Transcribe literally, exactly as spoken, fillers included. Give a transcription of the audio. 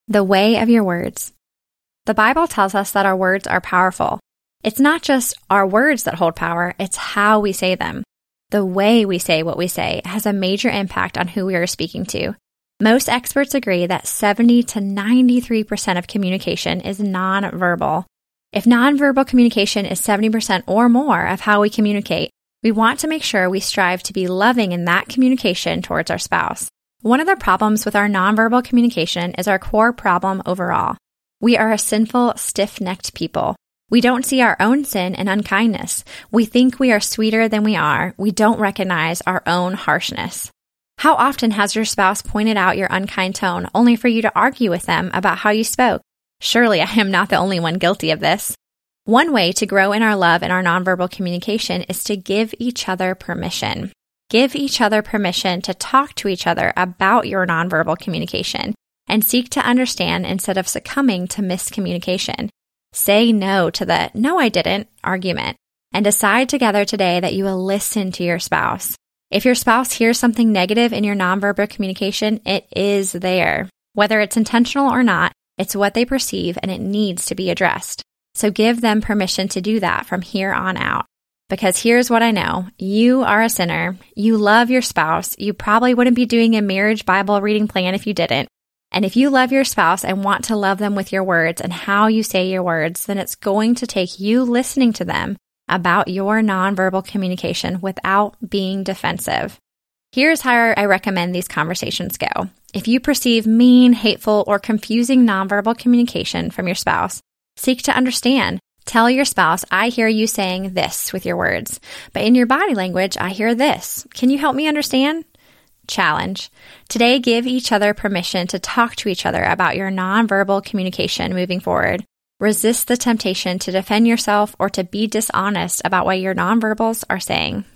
The way of your words. The Bible tells us that our words are powerful. It's not just our words that hold power, it's how we say them. The way we say what we say has a major impact on who we are speaking to. Most experts agree that seventy to ninety-three percent of communication is nonverbal. If nonverbal communication is seventy percent or more of how we communicate, we want to make sure we strive to be loving in that communication towards our spouse. One of the problems with our nonverbal communication is our core problem overall. We are a sinful, stiff-necked people. We don't see our own sin and unkindness. We think we are sweeter than we are. We don't recognize our own harshness. How often has your spouse pointed out your unkind tone only for you to argue with them about how you spoke? Surely I am not the only one guilty of this. One way to grow in our love and our nonverbal communication is to give each other permission. Give each other permission to talk to each other about your nonverbal communication and seek to understand instead of succumbing to miscommunication. Say no to the "no, I didn't" argument and decide together today that you will listen to your spouse. If your spouse hears something negative in your nonverbal communication, it is there. Whether it's intentional or not, it's what they perceive and it needs to be addressed. So give them permission to do that from here on out. Because here's what I know. You are a sinner. You love your spouse. You probably wouldn't be doing a marriage Bible reading plan if you didn't. And if you love your spouse and want to love them with your words and how you say your words, then it's going to take you listening to them about your nonverbal communication without being defensive. Here's how I recommend these conversations go. If you perceive mean, hateful, or confusing nonverbal communication from your spouse, seek to understand. Tell your spouse, "I hear you saying this" with your words, but in your body language, "I hear this. Can you help me understand?" Challenge. Today, give each other permission to talk to each other about your nonverbal communication moving forward. Resist the temptation to defend yourself or to be dishonest about what your nonverbals are saying.